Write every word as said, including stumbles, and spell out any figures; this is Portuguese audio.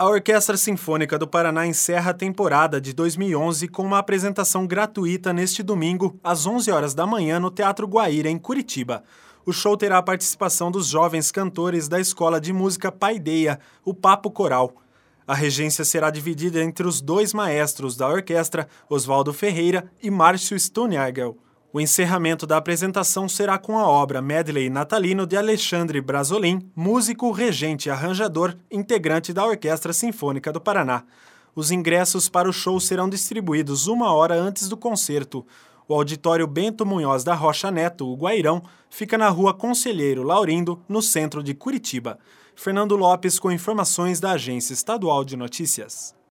A Orquestra Sinfônica do Paraná encerra a temporada de dois mil e onze com uma apresentação gratuita neste domingo, às onze horas da manhã, no Teatro Guaíra, em Curitiba. O show terá a participação dos jovens cantores da Escola de Música Paideia, o Papo Coral. A regência será dividida entre os dois maestros da orquestra, Oswaldo Ferreira e Márcio Stuniagel. O encerramento da apresentação será com a obra Medley Natalino de Alexandre Brasolin, músico, regente e arranjador, integrante da Orquestra Sinfônica do Paraná. Os ingressos para o show serão distribuídos uma hora antes do concerto. O auditório Bento Munhoz da Rocha Neto, o Guairão, fica na rua Conselheiro Laurindo, no centro de Curitiba. Fernando Lopes com informações da Agência Estadual de Notícias.